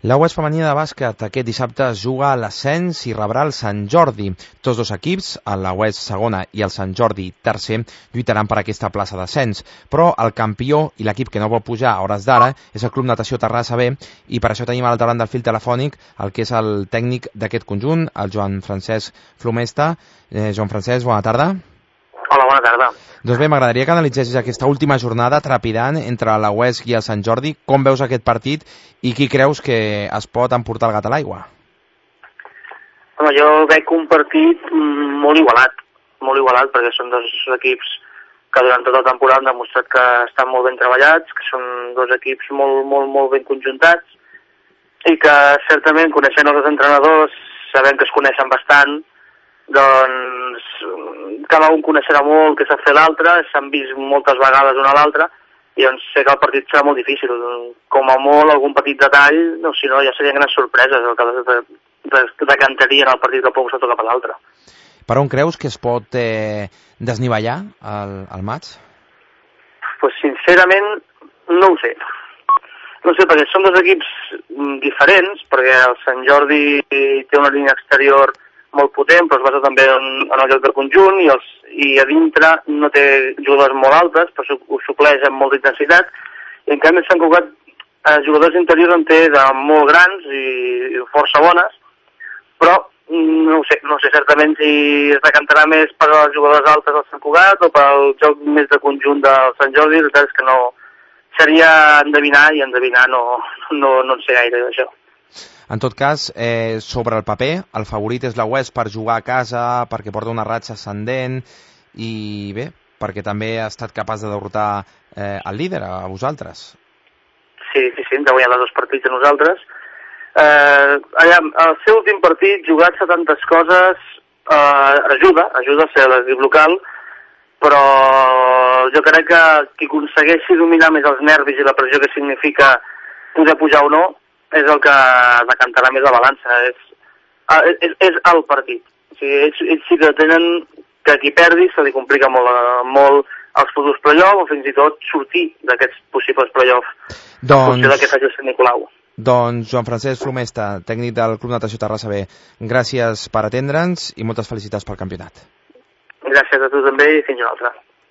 La UES femenina de bàsquet aquest dissabte es juga a l'ascens i rebrà el Sant Jordi. Tots dos equips, la UES segona i el Sant Jordi tercer, lluitaran per aquesta plaça d'ascens. Però el campió i l'equip que no vol pujar a hores d'ara és el Club Natació Terrassa B, i per això tenim a l'altre banda del fil telefònic el que és el tècnic d'aquest conjunt, el Joan Francesc Flomesta. Joan Francesc, bona tarda. Hola, bona tarda. Doncs bé, m'agradaria que analitzessis aquesta última jornada trepidant entre la UES i el Sant Jordi. Com veus aquest partit i qui creus que es pot emportar el gat a l'aigua? Home, jo veig un partit molt igualat, perquè són dos equips que durant tota la temporada han demostrat que estan molt ben treballats, que són dos equips molt ben conjuntats i que certament, coneixent els entrenadors, sabem que es coneixen bastant, doncs cada un coneixerà molt què sap fer l'altre, s'han vist moltes vegades una a l'altra, i doncs sé que el partit serà molt difícil. Com a molt, algun petit detall, no, si no, ja serien grans sorpreses el que decantarien el partit que pot ser tot cap a l'altre. Per on creus que es pot desnivellar el maig? Pues sincerament, no ho sé. No ho sé, perquè són dos equips diferents, perquè el Sant Jordi té una línia exterior molt potent, però es basa també en el joc de conjunt, i a dintre no té jugadors molt altes, però ho supleix amb molta intensitat, i en canvi s'han col·locat jugadors interiors en té de molt grans i força bones, però no sé certament si es decantarà més per als jugadors altes del Sant Cugat o pel joc més de conjunt del Sant Jordi. La veritat és que no seria endevinar, i endevinar no en sé gaire d'això. En tot cas, sobre el paper, el favorit és la UES per jugar a casa, perquè porta una ratxa ascendent i bé, perquè també ha estat capaç de derrotar el líder, a vosaltres. Sí, hem de guanyar els dos partits a nosaltres. El seu últim partit, jugat-se tantes coses, ajuda a ser l'equip local, però jo crec que qui aconsegueixi dominar més els nervis i la pressió que significa poder pujar o no, és el que decantarà més la balança. És el partit. O sigui, ells sí que tenen que qui perdi se li complica molt els futurs play-off, o fins i tot sortir d'aquests possibles play-off en funció de què faci el Sant Nicolau. Doncs Joan Francesc Flomesta, tècnic del Club Natació Terrassa B, gràcies per atendre'ns i moltes felicitats pel campionat. Gràcies a tu també i fins una altra.